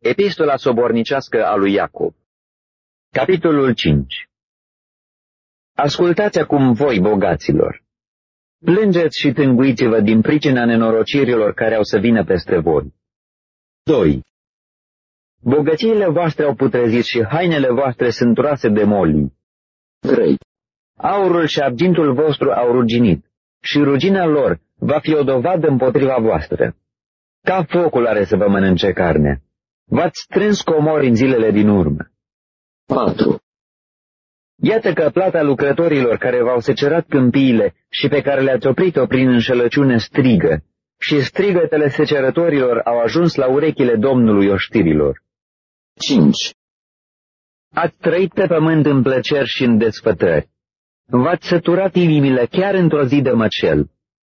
Epistola sobornicească a lui Iacov. Capitolul 5. Ascultați acum voi, bogaților. Plângeți și tânguiți-vă din pricina nenorocirilor care au să vină peste voi. 2. Bogățiile voastre au putrezit și hainele voastre sunt roase de molii. 3. Aurul și argintul vostru au ruginit și rugina lor va fi o dovadă împotriva voastră. Ca focul are să vă mănânce carnea. V-ați strâns comori în zilele din urmă. 4. Iată că plata lucrătorilor care v-au secerat câmpiile și pe care le-ați oprit-o prin înșelăciune strigă, și strigătele secerătorilor au ajuns la urechile Domnului oștirilor. 5. Ați trăit pe pământ în plăceri și în desfătări. V-ați săturat inimile chiar într-o zi de măcel.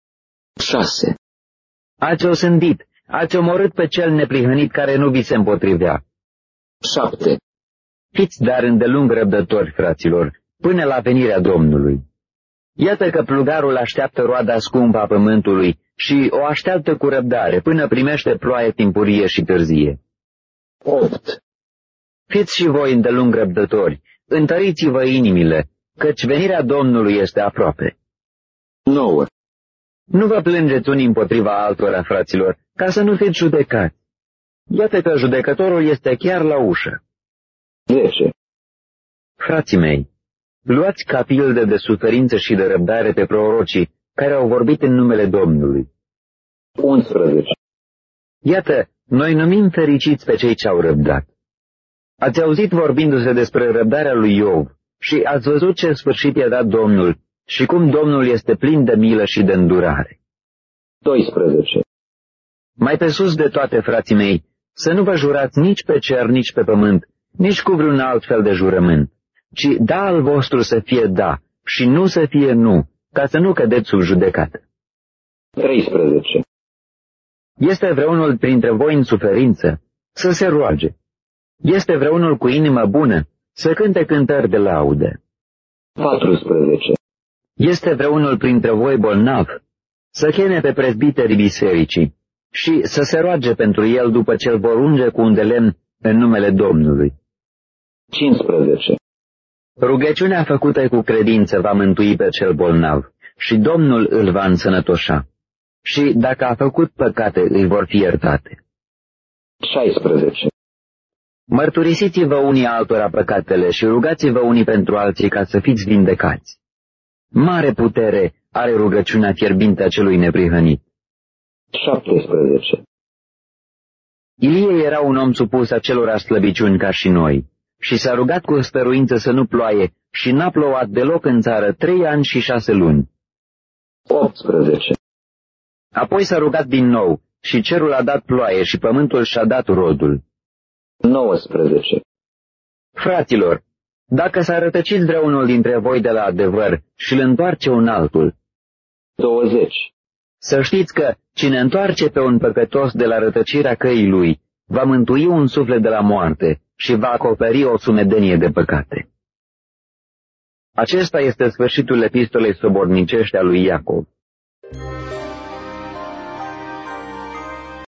6. Ați osândit, ați omorât pe cel neprihănit care nu vi se împotrivea. 7. Fiți dar îndelung răbdători, fraților, până la venirea Domnului. Iată că plugarul așteaptă roada scumpă a pământului și o așteaptă cu răbdare până primește ploaie timpurie și târzie. 8. Fiți și voi îndelung răbdători, întăriți-vă inimile, căci venirea Domnului este aproape. 9. Nu vă plângeți unii împotriva altora, fraților, ca să nu fiți judecați. Iată că judecătorul este chiar la ușă. 10. Frații mei, luați ca pildă de suferință și de răbdare pe prorocii care au vorbit în numele Domnului. 11. Iată, noi numim fericiți pe cei ce au răbdat. Ați auzit vorbindu-se despre răbdarea lui Iov și ați văzut ce sfârșit i-a dat Domnul și cum Domnul este plin de milă și de îndurare. 12. Mai pe sus de toate, frații mei, să nu vă jurați nici pe cer, nici pe pământ, nici cu vreun alt fel de jurământ, ci da al vostru să fie da și nu să fie nu, ca să nu cădeți sub judecată. 13. Este vreunul printre voi în suferință? Să se roage. Este vreunul cu inimă bună? Să cânte cântări de laudă. 14. Este vreunul printre voi bolnav? Să cheme pe prezbiterii bisericii și să se roage pentru el după ce îl vor unge cu un de lemn în numele Domnului. 15. Rugăciunea făcută cu credință va mântui pe cel bolnav și Domnul îl va însănătoșa. Și dacă a făcut păcate, îi vor fi iertate. 16. Mărturisiți-vă unii altora păcatele și rugați-vă unii pentru alții ca să fiți vindecați. Mare putere are rugăciunea fierbinte a celui neprihănit. 17. Ilie era un om supus acelorași slăbiciuni ca și noi și s-a rugat cu stăruință să nu ploaie și n-a plouat deloc în țară 3 ani și 6 luni. 18. Apoi s-a rugat din nou și cerul a dat ploaie și pământul și-a dat rodul. 19. Fraților, dacă s-a rătăcit vreunul dintre voi de la adevăr și îl întoarce un altul. 20. Să știți că cine întoarce pe un păcătos de la rătăcirea căii lui, va mântui un suflet de la moarte și va acoperi o sumedenie de păcate. Acesta este sfârșitul epistolei sobornicești a lui Iacov.